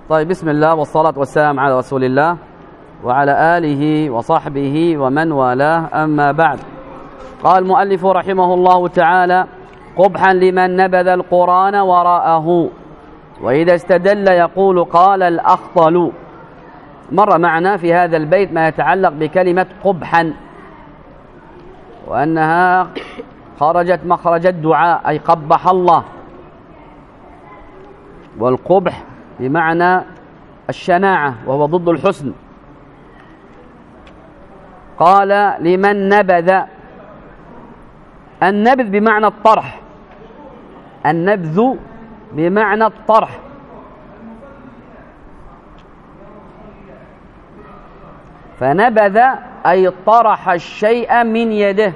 طيب، بسم الله والصلاة والسلام على رسول الله وعلى آله وصحبه ومن والاه، أما بعد. قال المؤلف رحمه الله تعالى: قبحا لمن نبذ القرآن وراءه، وإذا استدل يقول قال الأخطل. مر معنا في هذا البيت ما يتعلق بكلمة قبحا، وأنها خرجت مخرج الدعاء، أي قبح الله، والقبح بمعنى الشناعة وهو ضد الحسن. قال لمن نبذ، النبذ بمعنى الطرح، النبذ بمعنى الطرح. فنبذ أي طرح الشيء من يده،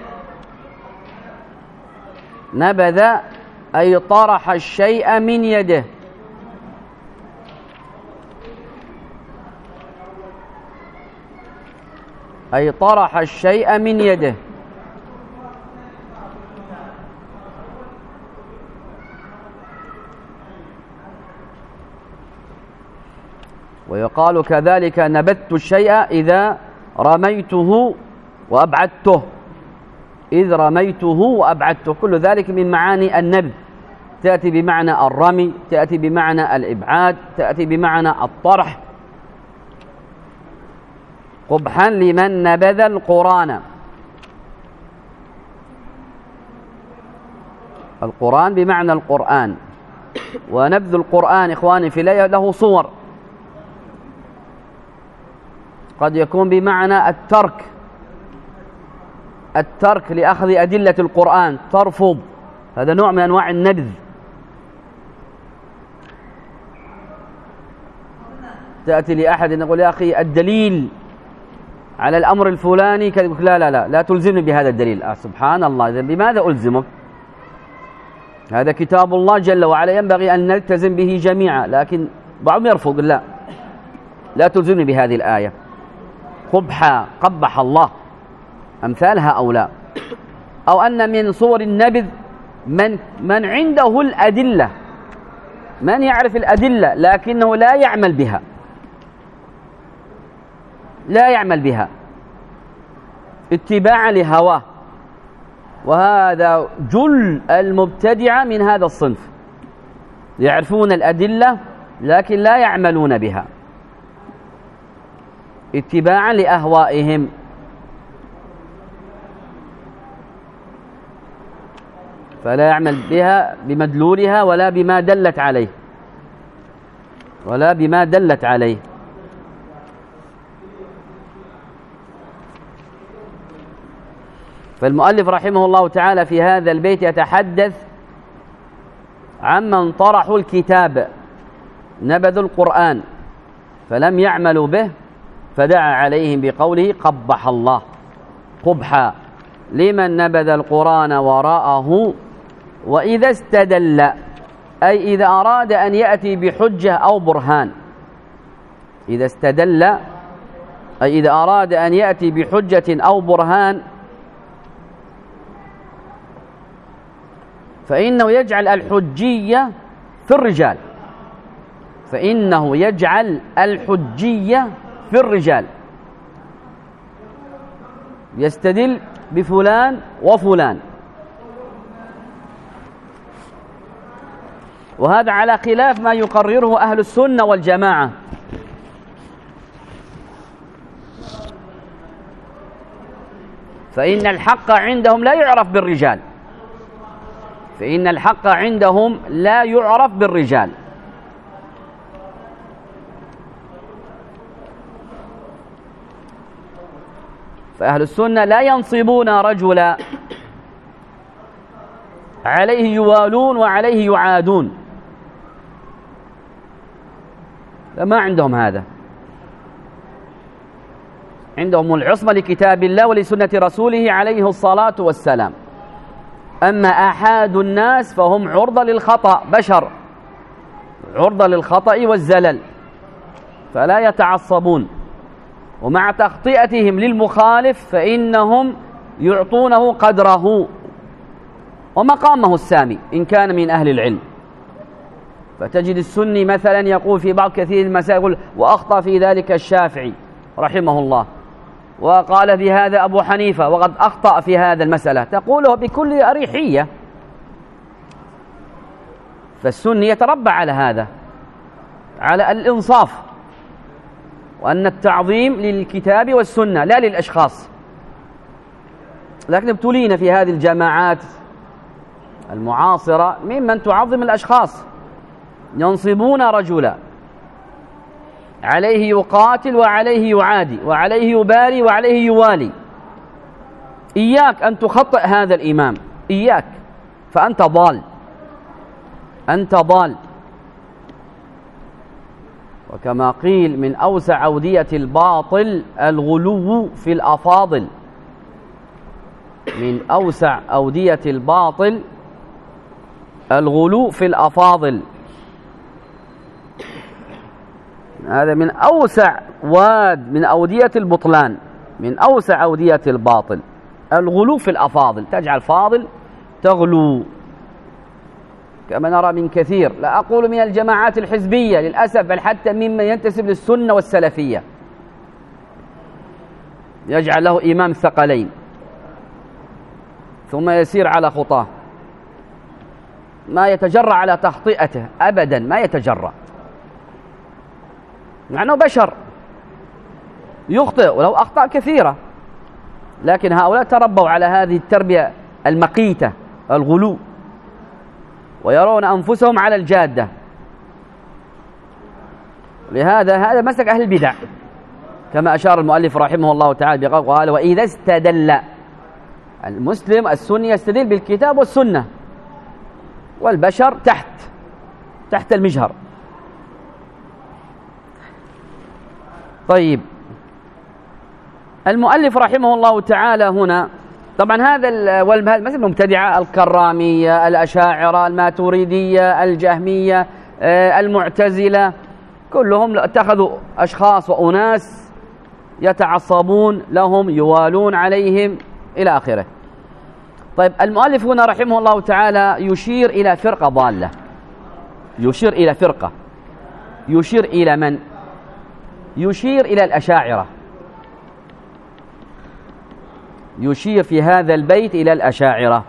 نبذ أي طرح الشيء من يده. أي طرح الشيء من يده. ويقال كذلك نبذت الشيء إذا رميته وأبعدته، إذ رميته وأبعدته، كل ذلك من معاني النبذ. تأتي بمعنى الرمي، تأتي بمعنى الإبعاد، تأتي بمعنى الطرح. قبحا لمن نبذ القرآن. القرآن بمعنى القرآن، ونبذ القرآن إخواني في الله له صور. قد يكون بمعنى الترك، الترك لأخذ أدلة القرآن، ترفض، هذا نوع من أنواع النبذ. تأتي لأحد يقول يا أخي الدليل على الأمر الفلاني، لا تلزمني بهذا الدليل. سبحان الله، إذن بماذا ألزمك؟ هذا كتاب الله جل وعلا، ينبغي أن نلتزم به جميعا، لكن بعضهم يرفض، لا تلزمني بهذه الآية. قبحا، قبح الله، أمثال هؤلاء. أو أن من صور النبذ من عنده الأدلة، من يعرف الأدلة لكنه لا يعمل بها، لا يعمل بها اتباعا لهواه. وهذا جل المبتدعة من هذا الصنف، يعرفون الأدلة لكن لا يعملون بها اتباعا لأهوائهم. فلا يعمل بها بمدلولها ولا بما دلت عليه، ولا بما دلت عليه. فالمؤلف رحمه الله تعالى في هذا البيت يتحدث عمن طرحوا الكتاب، نبذوا القرآن فلم يعملوا به، فدعا عليهم بقوله قبح الله. قبحا لمن نبذ القرآن وراءه، وإذا استدل، أي إذا أراد أن يأتي بحجة أو برهان. إذا استدل أي إذا أراد أن يأتي بحجة أو برهان، فإنه يجعل الحجية في الرجال، فإنه يجعل الحجية في الرجال، يستدل بفلان وفلان. وهذا على خلاف ما يقرره أهل السنة والجماعة. فإن الحق عندهم لا يعرف بالرجال، فإن الحق عندهم لا يعرف بالرجال. فأهل السنة لا ينصبون رجلا عليه يوالون وعليه يعادون، فما عندهم هذا. عندهم العصمة لكتاب الله ولسنة رسوله عليه الصلاة والسلام. أما آحاد الناس فهم عرضة للخطأ، بشر عرضة للخطأ والزلل، فلا يتعصبون. ومع تخطئتهم للمخالف فإنهم يعطونه قدره ومقامه السامي إن كان من أهل العلم. فتجد السني مثلا يقول في بعض كثير المسائل يقول وأخطأ في ذلك الشافعي رحمه الله، وقال بهذا أبو حنيفة وقد أخطأ في هذا المسألة، تقوله بكل أريحية. فالسني يتربى على هذا، على الإنصاف، وأن التعظيم للكتاب والسنة لا للأشخاص. لكن ابتلينا في هذه الجماعات المعاصرة ممن تعظم الأشخاص، ينصبون رجلا عليه يقاتل وعليه يعادي وعليه يباري وعليه يوالي. إياك أن تخطئ هذا الإمام، إياك، فأنت ضال، أنت ضال. وكما قيل من أوسع أودية الباطل الغلو في الأفاضل، من أوسع أودية الباطل الغلو في الأفاضل. هذا من أوسع واد من أودية البطلان، من أوسع أودية الباطل الغلو في الأفاضل، تجعل فاضل تغلو، كما نرى من كثير، لا أقول من الجماعات الحزبية للأسف، بل حتى ممن ينتسب للسنة والسلفية، يجعل له إمام ثقلين ثم يسير على خطاه، ما يتجرأ على تخطئته أبدا، ما يتجرأ، مع أنه بشر يخطئ ولو أخطأ كثيرة، لكن هؤلاء تربوا على هذه التربية المقيتة الغلو، ويرون أنفسهم على الجادة. لهذا هذا مسلك أهل البدع، كما أشار المؤلف رحمه الله تعالى بقوله قال وإذا استدل المسلم السني يستدل بالكتاب والسنة، والبشر تحت المجهر. طيب، المؤلف رحمه الله تعالى هنا طبعا هذا مثل المبتدعة الكرامية، الأشاعرة، الماتريدية، الجهمية، المعتزلة، كلهم اتخذوا أشخاص وأناس يتعصبون لهم، يوالون عليهم إلى آخره. طيب، المؤلف هنا رحمه الله تعالى يشير إلى فرقة ضالة، يشير إلى فرقة، يشير إلى من؟ يشير إلى الأشاعرة، يشير في هذا البيت إلى الأشاعرة.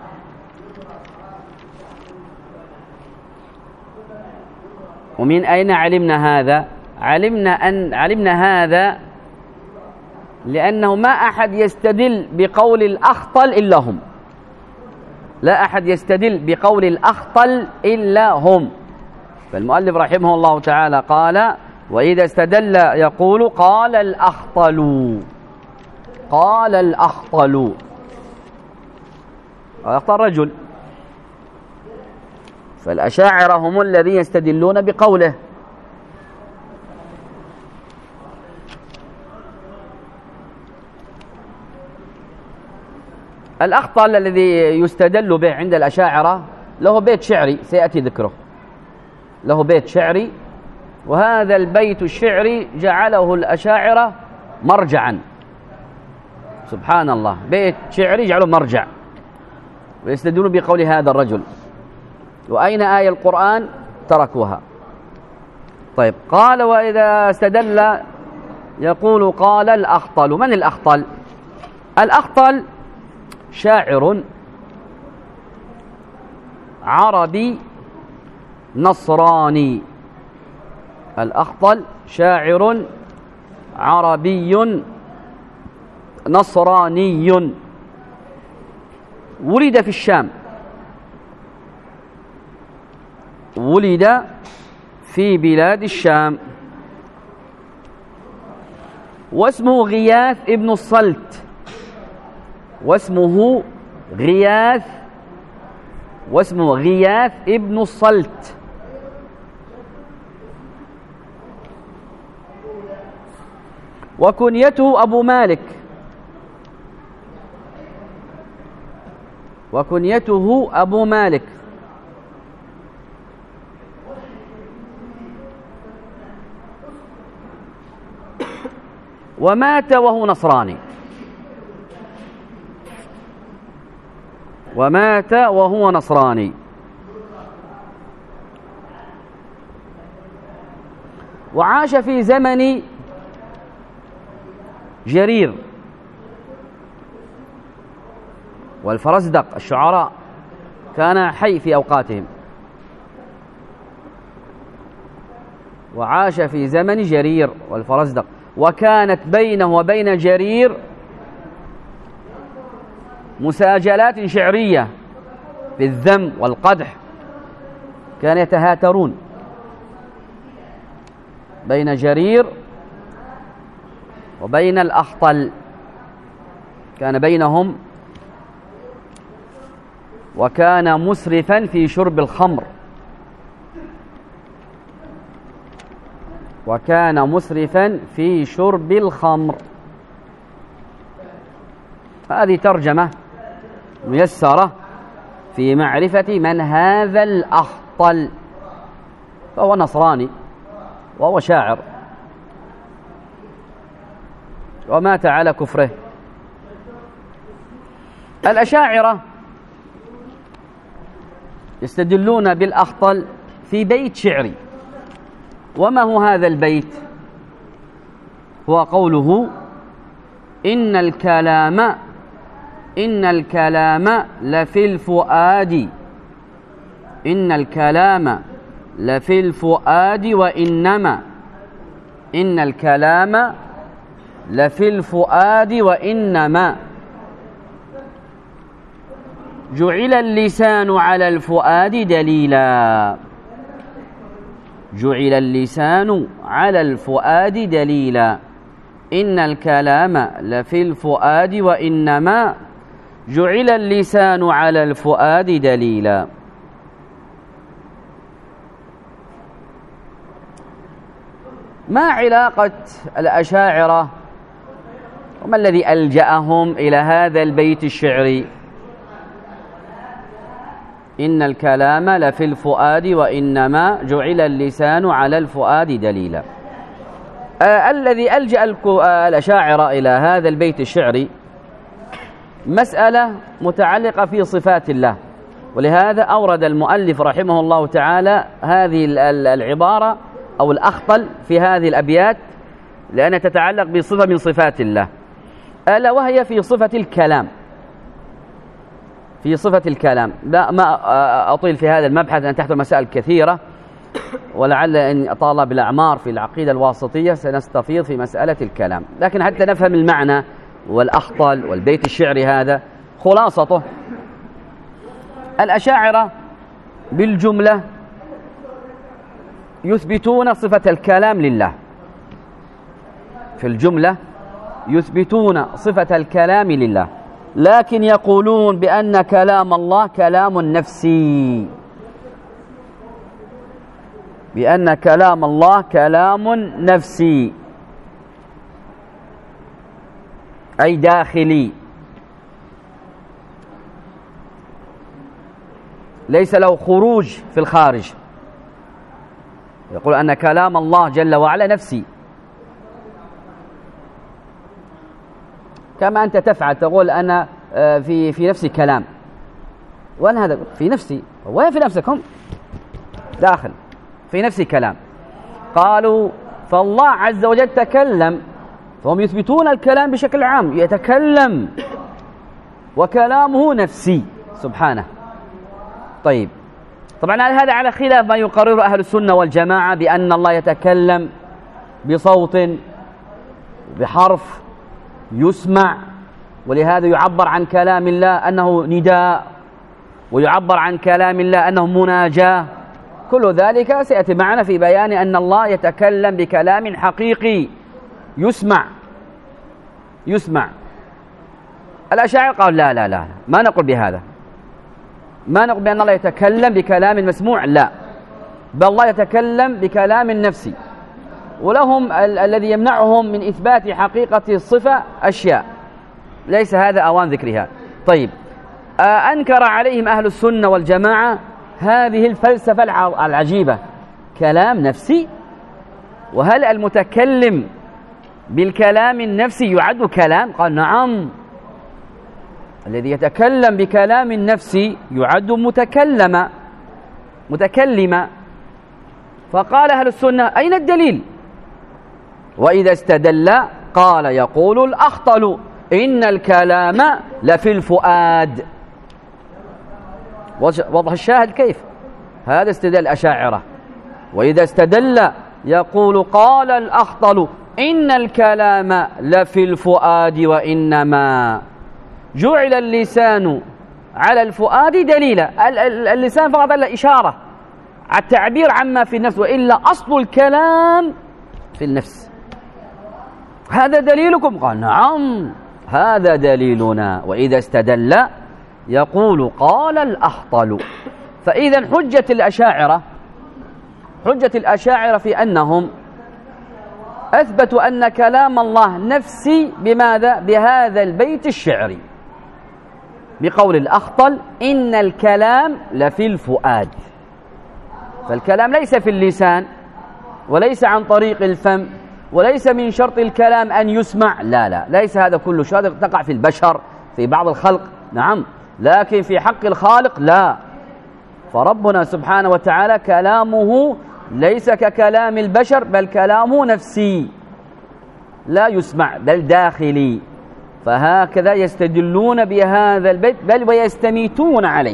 ومن أين علمنا هذا؟ علمنا هذا لأنه ما أحد يستدل بقول الأخطل إلا هم، لا أحد يستدل بقول الأخطل إلا هم. فالمؤلف رحمه الله تعالى قال وإذا استدل يقول قال الأخطل، قال الأخطل، الأخطل رجل، فالأشاعرة هم الذين يستدلون بقوله. الأخطل الذي يستدل به عند الأشاعرة له بيت شعري سيأتي ذكره، له بيت شعري، وهذا البيت الشعري جعله الأشاعرة مرجعا، سبحان الله، بيت شعري جعله مرجع ويستدلون بقول هذا الرجل. وأين آية القرآن؟ تركوها. طيب، قال وإذا استدل يقول قال الأخطل. من الأخطل؟ الأخطل شاعر عربي نصراني، الأخطل شاعر عربي نصراني، ولد في الشام، ولد في بلاد الشام، واسمه غياث ابن الصلت، واسمه غياث ابن الصلت. وكنيته أبو مالك، وكنيته أبو مالك. ومات وهو نصراني، ومات وهو نصراني. وعاش في زمن جرير والفرزدق الشعراء، كان حي في أوقاتهم. وعاش في زمن جرير والفرزدق، وكانت بينه وبين جرير مساجلات شعرية بالذم والقدح، كانوا يتهاترون بين جرير وبين الأخطل، كان بينهم، وكان مسرفا في شرب الخمر، وكان مسرفا في شرب الخمر. هذه ترجمة ميسرة في معرفة من هذا الأخطل، فهو نصراني وهو شاعر ومات على كفره. الأشاعرة يستدلون بالأخطل في بيت شعري. وما هو هذا البيت؟ هو قوله: إن الكلام لفي الفؤاد، إن الكلام لفي الفؤاد وإنما، إن الكلام لفي الفؤاد وإنما جعل اللسان على الفؤاد دليلا، جعل اللسان على الفؤاد دليلا، إن الكلام لفي الفؤاد وإنما جعل اللسان على الفؤاد دليلا. ما علاقة الأشاعرة وما الذي ألجأهم إلى هذا البيت الشعري؟ إن الكلام لفي الفؤاد وإنما جعل اللسان على الفؤاد دليلا. الذي ألجأ الأشاعرة إلى هذا البيت الشعري مسألة متعلقة في صفات الله، ولهذا أورد المؤلف رحمه الله تعالى هذه العبارة أو الأخطل في هذه الأبيات، لأنها تتعلق بصفة من صفات الله، ألا وهي في صفة الكلام. في صفة الكلام، لا ما أطيل في هذا المبحث لأن تحته مسائل كثيرة، ولعل إن أطال بالأعمار في العقيدة الواسطية سنستفيض في مسألة الكلام، لكن حتى نفهم المعنى والأخطل والبيت الشعري هذا خلاصته: الأشاعرة بالجملة يثبتون صفة الكلام لله، في الجملة يثبتون صفة الكلام لله، لكن يقولون بأن كلام الله كلام نفسي، بأن كلام الله كلام نفسي أي داخلي، ليس له خروج في الخارج. يقول أن كلام الله جل وعلا نفسي، كما أنت تفعل، تقول أنا في نفسي كلام، وأنا هذا في نفسي، وين في نفسكم؟ داخل في نفسي كلام. قالوا فالله عز وجل تكلم، فهم يثبتون الكلام بشكل عام، يتكلم وكلامه نفسي سبحانه. طيب، طبعا هذا على خلاف ما يقرر أهل السنة والجماعة بأن الله يتكلم بصوت بحرف يسمع، ولهذا يعبر عن كلام الله أنه نداء، ويعبر عن كلام الله أنه مناجاة. كل ذلك سيأتي معنا في بيان أن الله يتكلم بكلام حقيقي يسمع. الأشاعرة قالوا لا لا لا، ما نقول بهذا، ما نقول بأن الله يتكلم بكلام مسموع، لا، بل الله يتكلم بكلام نفسي. ولهم الذي يمنعهم من إثبات حقيقة الصفة أشياء ليس هذا أوان ذكرها. طيب، أنكر عليهم أهل السنة والجماعة هذه الفلسفة العجيبة، كلام نفسي، وهل المتكلم بالكلام النفسي يعد كلام؟ قال نعم، الذي يتكلم بكلام النفسي يعد متكلما. فقال أهل السنة أين الدليل وإذا استدل قال يقول الأخطل إن الكلام لفي الفؤاد. وضح الشاهد كيف؟ هذا استدل الأشاعرة. وإذا استدل يقول قال الأخطل إن الكلام لفي الفؤاد وإنما جعل اللسان على الفؤاد دليلا. اللسان فقط إشارة على التعبير عما في النفس، وإلا أصل الكلام في النفس. هذا دليلكم؟ قال نعم هذا دليلنا. وإذا استدل يقول قال الأخطل. فإذا حجة الأشاعرة في أنهم أثبتوا أن كلام الله نفسي بماذا؟ بهذا البيت الشعري، بقول الأخطل إن الكلام لفي الفؤاد. فالكلام ليس في اللسان، وليس عن طريق الفم، وليس من شرط الكلام أن يسمع، لا ليس هذا كله. هذا تقع في البشر في بعض الخلق نعم، لكن في حق الخالق لا. فربنا سبحانه وتعالى كلامه ليس ككلام البشر، بل كلامه نفسي لا يسمع بل داخلي. فهكذا يستدلون بهذا البيت، بل ويستميتون عليه.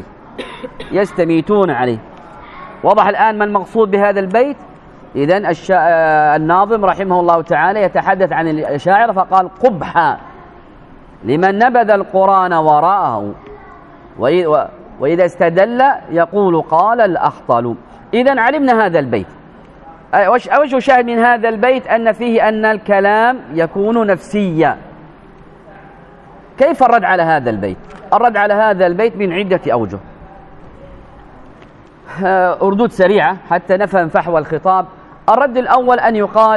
وضح الآن ما المقصود بهذا البيت. إذن الناظم رحمه الله تعالى يتحدث عن الأشاعرة فقال قبحا لمن نبذ القرآن وراءه، وإذا استدل يقول قال الأخطل. إذن علمنا هذا البيت. وش شاهد من هذا البيت؟ أن فيه أن الكلام يكون نفسيا. كيف الرد على هذا البيت؟ الرد على هذا البيت من عدة أوجه. أردود سريعة حتى نفهم فحوى الخطاب. الرد الأول أن يقال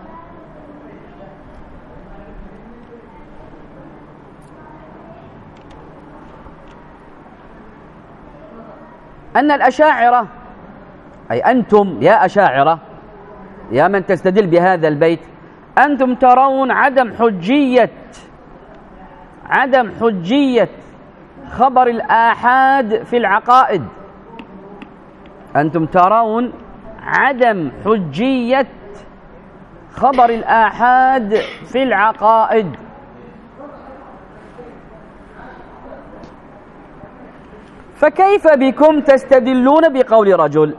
أن الأشاعرة، أي أنتم يا أشاعرة يا من تستدل بهذا البيت، أنتم ترون عدم حجية خبر الآحاد في العقائد. أنتم ترون عدم حجية خبر الآحاد في العقائد. فكيف بكم تستدلون بقول رجل؟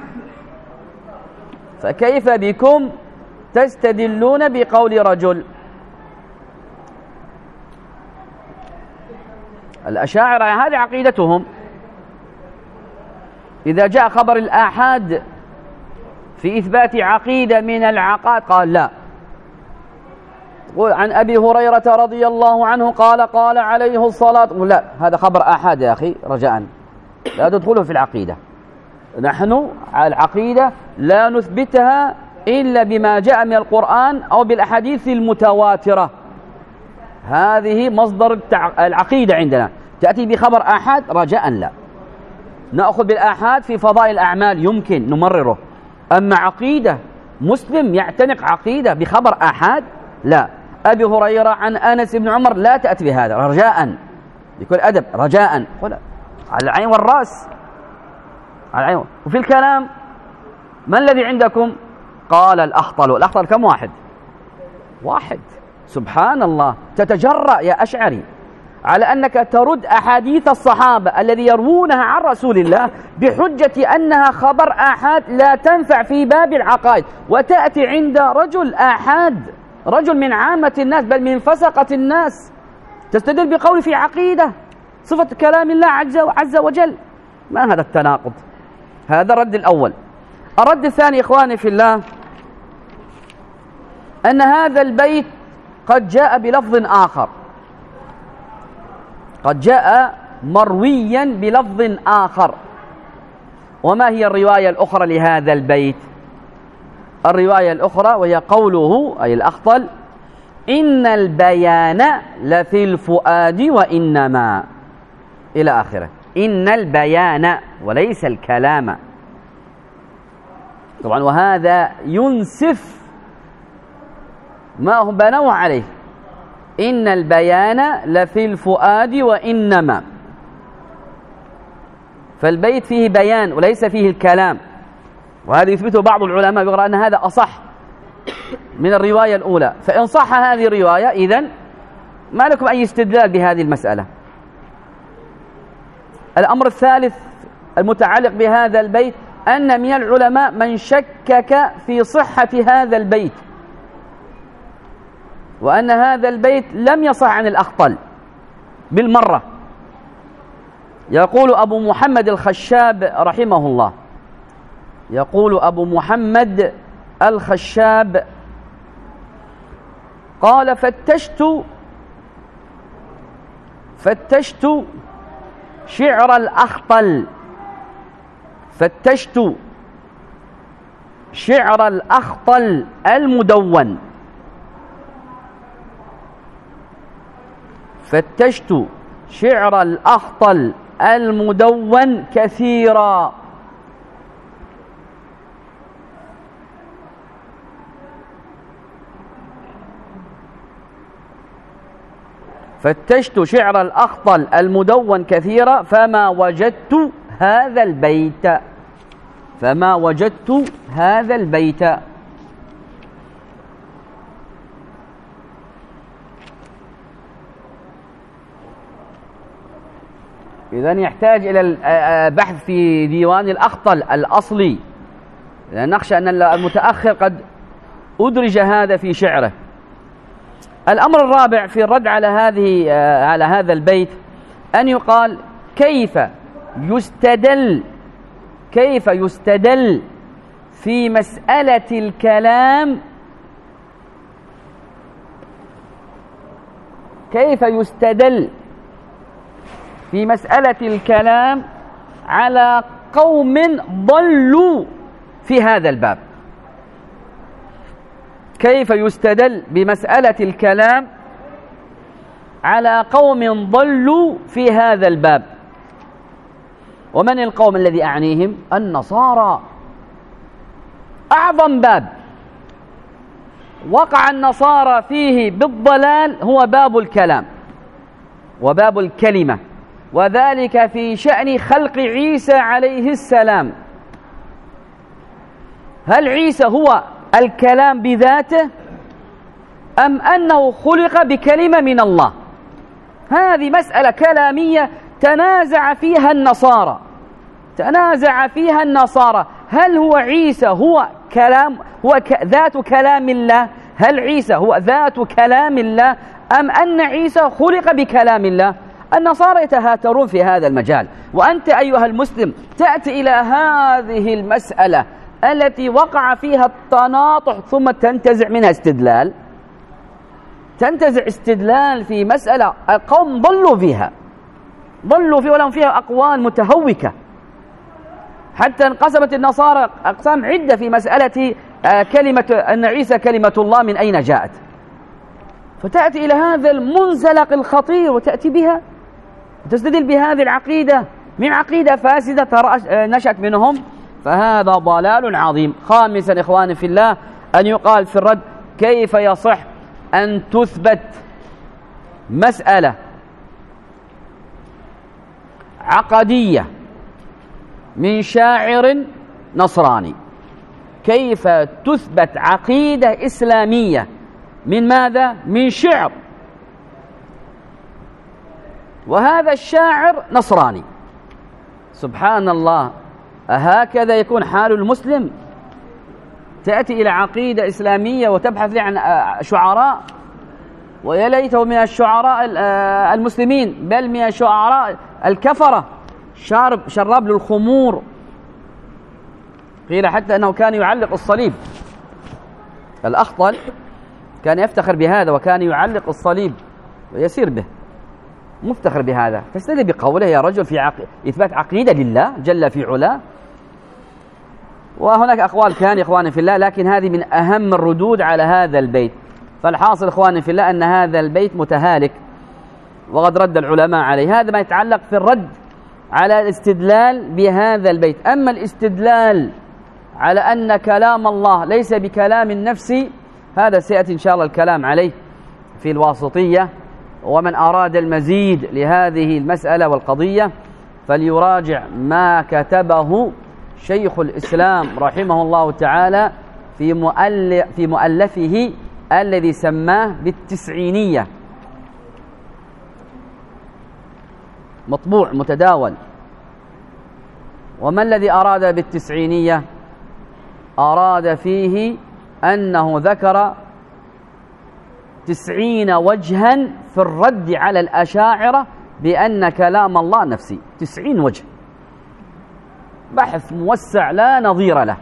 الأشاعرة هذه عقيدتهم. إذا جاء خبر الآحاد في إثبات عقيدة من العقائد قال لا. عن أبي هريرة رضي الله عنه قال عليه الصلاة، لا هذا خبر آحاد يا أخي، رجاء لا تدخله في العقيدة. نحن على العقيدة لا نثبتها إلا بما جاء من القرآن أو بالأحاديث المتواترة. هذه مصدر العقيدة عندنا. تأتي بخبر آحاد رجاء لا. نأخذ بالآحاد في فضائل الأعمال يمكن نمرره، أما عقيدة مسلم يعتنق عقيدة بخبر آحاد لا. أبي هريرة عن أنس بن عمر لا تأتي بهذا رجاء، بكل أدب رجاء، على العين والرأس، على العين. وفي الكلام ما الذي عندكم؟ قال الأخطل. الأخطل كم واحد. سبحان الله، تتجرأ يا أشعري على أنك ترد أحاديث الصحابة الذي يروونها عن رسول الله بحجة أنها خبر آحاد لا تنفع في باب العقائد، وتأتي عند رجل آحاد، رجل من عامة الناس بل من فسقة الناس، تستدل بقول في عقيدة صفة كلام الله عز وجل. ما هذا التناقض؟ هذا الرد الأول. الرد الثاني إخواني في الله، أن هذا البيت قد جاء بلفظ آخر، قد جاء مرويا بلفظ آخر. وما هي الرواية الأخرى لهذا البيت؟ الرواية الأخرى وهي قوله أي الأخطل إن البيان لفي الفؤاد وإنما إلى آخره. إن البيان وليس الكلام طبعا، وهذا ينسف ما هم بنوا عليه. إن البيان لفي الفؤاد وإنما، فالبيت فيه بيان وليس فيه الكلام، وهذا يثبته بعض العلماء يقول أن هذا أصح، من الرواية الأولى، فإن صح هذه الرواية إذن ما لكم أي استدلال بهذه المسألة. الأمر الثالث المتعلق بهذا البيت أن من العلماء من شكك في صحة هذا البيت، وأن هذا البيت لم يصح عن الأخطل بالمرة. يقول أبو محمد الخشاب رحمه الله، يقول أبو محمد الخشاب قال: فتشت شعر الأخطل، فتشت شعر الأخطل المدون، فتشت شعر الأخطل المدون كثيرا. فتشت شعر الأخطل المدون كثيرا فما وجدت هذا البيت، فما وجدت هذا البيت. إذن يحتاج إلى البحث في ديوان الأخطل الأصلي، لأن نخشى أن المتأخر قد أدرج هذا في شعره. الأمر الرابع في الرد على هذا البيت أن يقال كيف يستدل في مسألة الكلام، كيف يستدل في مسألة الكلام على قوم ضلوا في هذا الباب. كيف يستدل بمسألة الكلام على قوم ضلوا في هذا الباب؟ ومن القوم الذي أعنيهم؟ النصارى. أعظم باب وقع النصارى فيه بالضلال هو باب الكلام وباب الكلمة، وذلك في شأن خلق عيسى عليه السلام. هل عيسى هو الكلام بذاته أم أنه خلق بكلمة من الله؟ هذه مسألة كلامية تنازع فيها النصارى. هل هو عيسى هو ذات كلام الله؟ هل عيسى هو ذات كلام الله أم أن عيسى خلق بكلام الله؟ النصارى يتهاترون في هذا المجال، وأنت أيها المسلم تأتي إلى هذه المسألة التي وقع فيها التناطح ثم تنتزع منها استدلال، تنتزع استدلال في مسألة القوم ضلوا فيها ولهم فيها أقوال متهوكة، حتى انقسمت النصارى أقسام عدة في مسألة كلمة أن عيسى كلمة الله من أين جاءت. فتأتي إلى هذا المنزلق الخطير وتأتي بها وتستدل بهذه العقيدة من عقيدة فاسدة نشأت منهم، فهذا ضلال عظيم. خامسا إخواني في الله أن يقال في الرد كيف يصح أن تثبت مسألة عقدية من شاعر نصراني؟ كيف تثبت عقيدة إسلامية من ماذا؟ من شعر، وهذا الشاعر نصراني. سبحان الله، أهكذا يكون حال المسلم؟ تأتي إلى عقيدة إسلامية وتبحث لي عن شعراء، ويا ليته من الشعراء المسلمين، بل من الشعراء الكفرة، شراب للخمور. قيل حتى أنه كان يعلق الصليب، الأخطل كان يفتخر بهذا وكان يعلق الصليب ويسير به، مفتخر بهذا. تستدل بقوله يا رجل في إثبات عقيدة لله جل في علاه. وهناك أقوال كان إخواني في الله، لكن هذه من أهم الردود على هذا البيت. فالحاصل إخواني في الله أن هذا البيت متهالك وقد رد العلماء عليه. هذا ما يتعلق في الرد على الاستدلال بهذا البيت. أما الاستدلال على أن كلام الله ليس بكلام النفس، هذا سيأتي إن شاء الله الكلام عليه في الواسطية. ومن أراد المزيد لهذه المسألة والقضية فليراجع ما كتبه شيخ الإسلام رحمه الله تعالى في مؤلفه الذي سماه بالتسعينية، مطبوع متداول. وما الذي أراد بالتسعينية؟ أراد فيه أنه ذكر 90 وجها في الرد على الأشاعرة بأن كلام الله نفسي. 90 وجه، بحث موسع لا نظير له،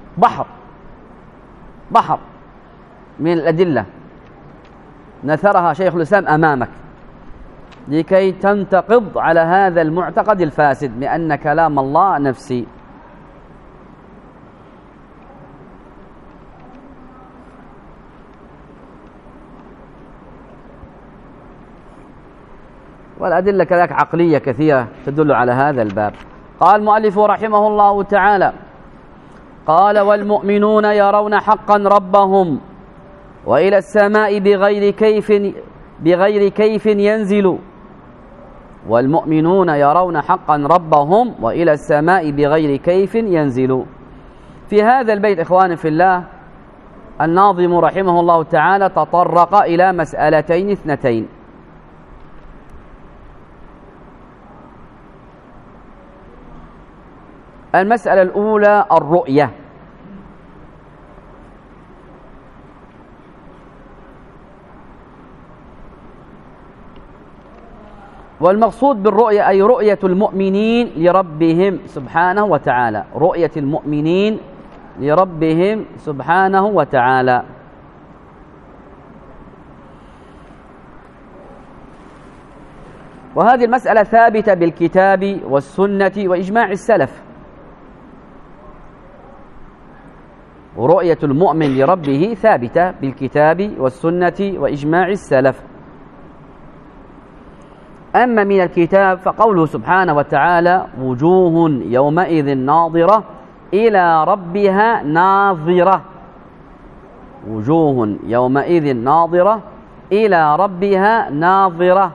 بحر من الأدلة نثرها شيخ الإسلام أمامك لكي تنتقض على هذا المعتقد الفاسد بأن كلام الله نفسي. والأدلة كذلك عقلية كثيرة تدل على هذا الباب. قال المؤلف رحمه الله تعالى: قال: والمؤمنون يرون حقا ربهم وإلى السماء بغير كيف ينزل. والمؤمنون يرون حقا ربهم وإلى السماء بغير كيف ينزل. في هذا البيت إخواني في الله الناظم رحمه الله تعالى تطرق إلى مسألتين اثنتين. المسألة الأولى الرؤية، والمقصود بالرؤية أي رؤية المؤمنين لربهم سبحانه وتعالى، رؤية المؤمنين لربهم سبحانه وتعالى. وهذه المسألة ثابتة بالكتاب والسنة وإجماع السلف. ورؤية المؤمن لربه ثابتة بالكتاب والسنة وإجماع السلف. أما من الكتاب فقوله سبحانه وتعالى: وجوه يومئذ ناظرة إلى ربها ناظرة. وجوه يومئذ ناظرة إلى ربها ناظرة.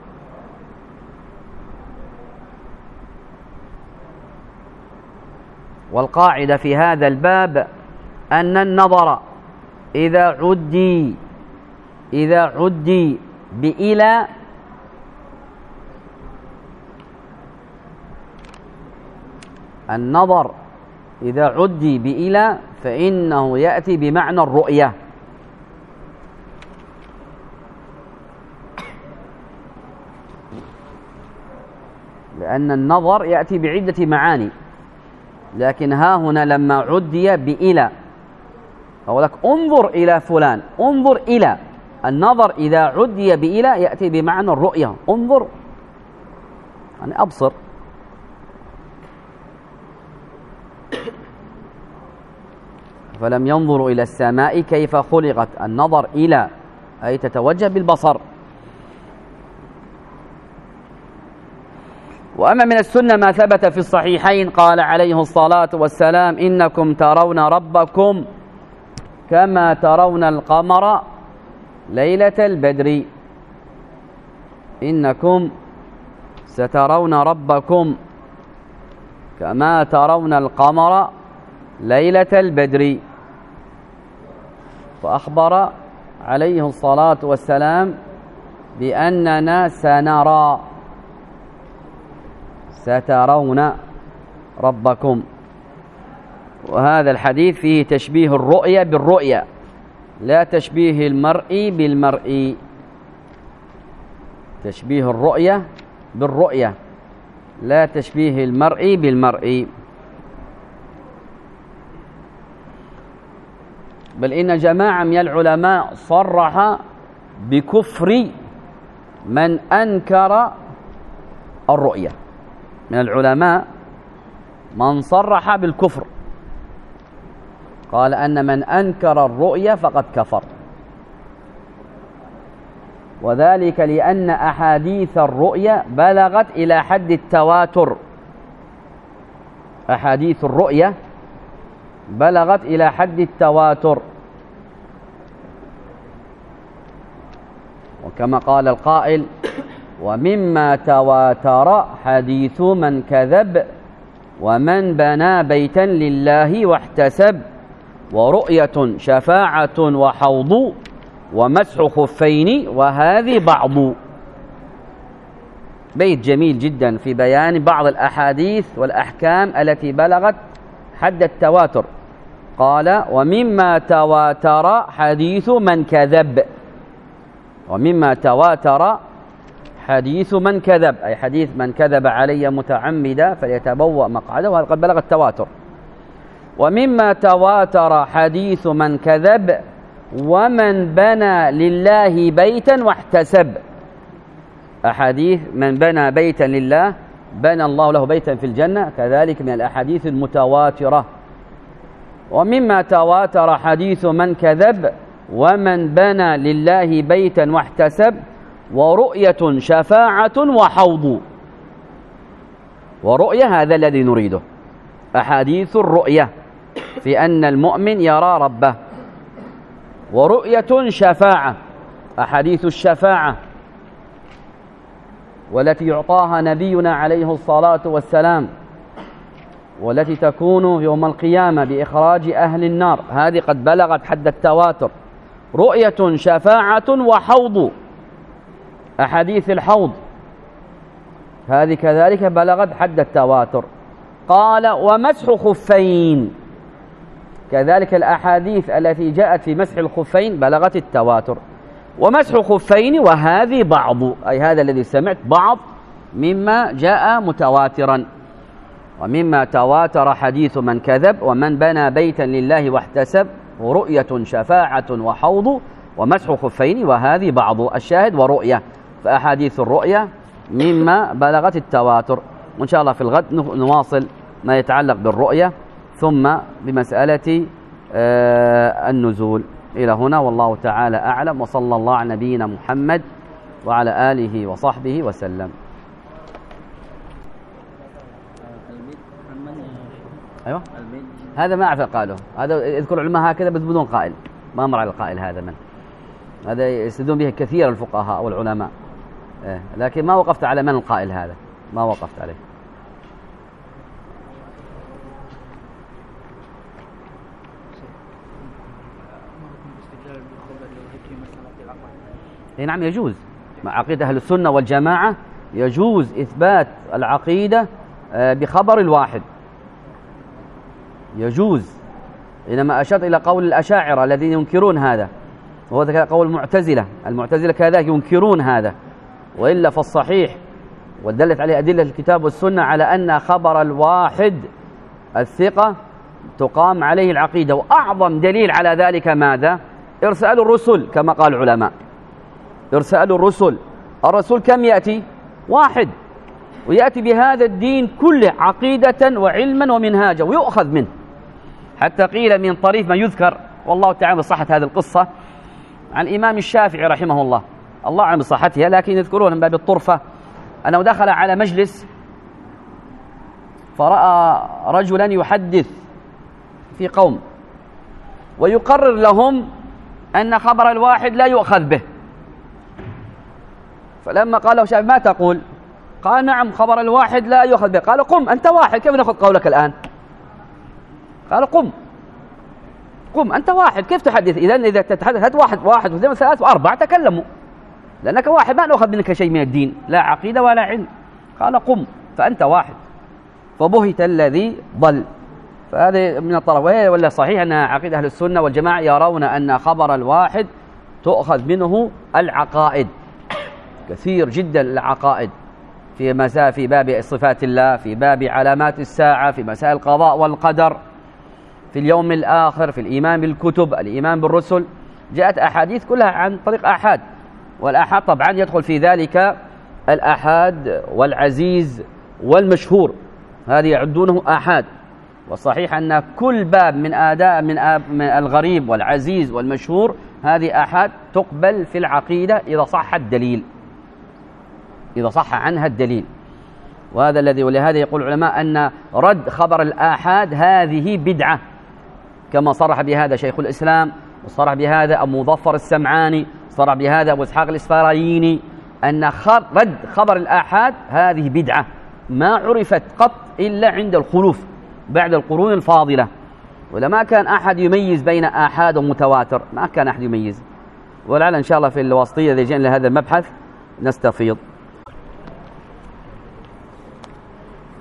والقاعدة في هذا الباب أن النظر إذا عدي بإلى النظر إذا عدي بإلى فإنه يأتي بمعنى الرؤية، لأن النظر يأتي بعدة معاني، لكن ها هنا لما عدي بإلى أقول لك انظر إلى فلان، انظر إلى. النظر إذا عدي بإلى يأتي بمعنى الرؤية، انظر يعني أبصر. فلم ينظروا إلى السماء كيف خلقت. النظر إلى أي تتوجه بالبصر. وأما من السنة ما ثبت في الصحيحين قال عليه الصلاة والسلام: إنكم ترون ربكم كما ترون القمر ليلة البدر. إنكم سترون ربكم كما ترون القمر ليلة البدر. فأخبر عليه الصلاة والسلام بأننا سترون ربكم. وهذا الحديث فيه تشبيه الرؤية بالرؤية، لا تشبيه المرء بالمرء. تشبيه الرؤية بالرؤية لا تشبيه المرء بالمرء. بل إن جماعة من العلماء صرح بكفر من أنكر الرؤية. من العلماء من صرح بالكفر، قال أن من أنكر الرؤية فقد كفر. وذلك لأن أحاديث الرؤية بلغت إلى حد التواتر. أحاديث الرؤية بلغت إلى حد التواتر. وكما قال القائل: ومما تواتر حديث من كذب ومن بنى بيتا لله واحتسب ورؤية شفاعة وحوض ومسح خفين وهذه بعض. بيت جميل جدا في بيان بعض الأحاديث والأحكام التي بلغت حد التواتر. قال ومما تواتر حديث من كذب. ومما تواتر حديث من كذب، أي حديث من كذب علي متعمدا فليتبوأ مقعده، وهذا قد بلغ التواتر. ومما تواتر حديث من كذب ومن بنى لله بيتا واحتسب. أحاديث من بنى بيتا لله بنى الله له بيتا في الجنة، كذلك من الأحاديث المتواترة. ومما تواتر حديث من كذب ومن بنى لله بيتا واحتسب ورؤية شفاعة وحوض. ورؤية هذا الذي نريده، أحاديث الرؤية في أن المؤمن يرى ربه. ورؤية شفاعة، أحاديث الشفاعة والتي يعطاها نبينا عليه الصلاة والسلام، والتي تكون يوم القيامة بإخراج أهل النار، هذه قد بلغت حد التواتر. رؤية شفاعة وحوض، أحاديث الحوض هذه كذلك بلغت حد التواتر. قال ومسح خفين، كذلك الأحاديث التي جاءت في مسح الخفين بلغت التواتر. ومسح خفين وهذه بعض، أي هذا الذي سمعت بعض مما جاء متواترا. ومما تواتر حديث من كذب ومن بنى بيتا لله واحتسب ورؤية شفاعة وحوض ومسح خفين وهذه بعض. الشاهد ورؤية، فأحاديث الرؤية مما بلغت التواتر. وإن شاء الله في الغد نواصل ما يتعلق بالرؤية ثم بمسألة النزول. إلى هنا والله تعالى أعلم، وصلى الله على نبينا محمد وعلى آله وصحبه وسلم. أيوة هذا ما أعرف قاله، هذا يذكر علماء هكذا بس بدون قائل، ما مر على القائل هذا من هذا يستدلون به كثير الفقهاء والعلماء، لكن ما وقفت على من القائل هذا، ما وقفت عليه. نعم يجوز، مع عقيدة أهل السنة والجماعة يجوز إثبات العقيدة بخبر الواحد، يجوز. إنما أشرت إلى قول الأشاعرة الذين ينكرون هذا، وهو قول المعتزلة كذلك ينكرون هذا. وإلا فالصحيح ودلت عليه أدلة الكتاب والسنة على أن خبر الواحد الثقة تقام عليه العقيدة. وأعظم دليل على ذلك ماذا؟ إرسال الرسل، كما قال العلماء إرسال الرسل. الرسول كم يأتي؟ واحد، ويأتي بهذا الدين كله عقيدة وعلما ومنهاجا ويؤخذ منه. حتى قيل من طريف ما يذكر والله تعالى بصحة هذه القصة عن الإمام الشافعي رحمه الله، الله أعلم بصحتها، لكن يذكرون من باب الطرفة أنه دخل على مجلس فرأى رجلا يحدث في قوم ويقرر لهم أن خبر الواحد لا يؤخذ به. فلما قال له الشافعي ما تقول؟ قال نعم خبر الواحد لا يؤخذ به. قال قم أنت واحد، كيف نأخذ قولك الآن؟ قال قم أنت واحد، كيف تحدث؟ إذا تتحدث واحد واثنين وثلاث وأربعة تكلموا، لأنك واحد ما نأخذ منك شيء من الدين، لا عقيدة ولا علم. قال قم فأنت واحد، فبهت الذي ضل. فهذا من الطرف. ولا صحيح أن عقيدة أهل السنة والجماعة يرون أن خبر الواحد تؤخذ منه العقائد، كثير جدا العقائد في باب صفات الله، في باب علامات الساعة، في مسائل القضاء والقدر، في اليوم الآخر، في الإيمان بالكتب، الإيمان بالرسل. جاءت أحاديث كلها عن طريق آحاد، والآحاد طبعا يدخل في ذلك الآحاد والعزيز والمشهور، هذه يعدونه آحاد. والصحيح أن كل باب من آداء من الغريب والعزيز والمشهور هذه آحاد تقبل في العقيدة إذا صح الدليل، إذا صح عنها الدليل. وهذا الذي ولهذا يقول العلماء أن رد خبر الآحاد هذه بدعة، كما صرح بهذا شيخ الإسلام، وصرح بهذا أبو مظفر السمعاني، صرح بهذا أبو إسحاق الإسفرايني، أن رد خبر الآحاد هذه بدعة ما عرفت قط إلا عند الخلوف بعد القرون الفاضلة. ولا ما كان أحد يميز بين آحاد ومتواتر، ما كان أحد يميز. ولعل إن شاء الله في الواسطية إذا جئنا لهذا المبحث نستفيض.